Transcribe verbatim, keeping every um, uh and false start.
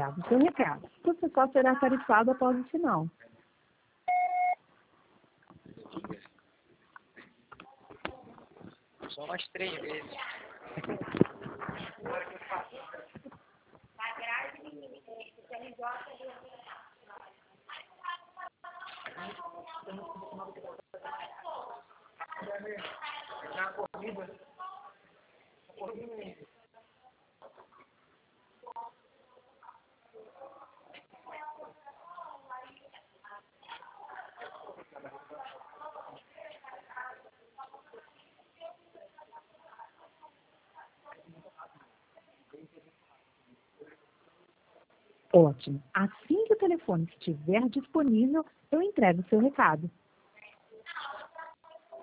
enviado seu recado. Você só será tarifado após o sinal. Só umas três vezes. Na corrida. Ótimo. Assim que o telefone estiver disponível, eu entrego o seu recado.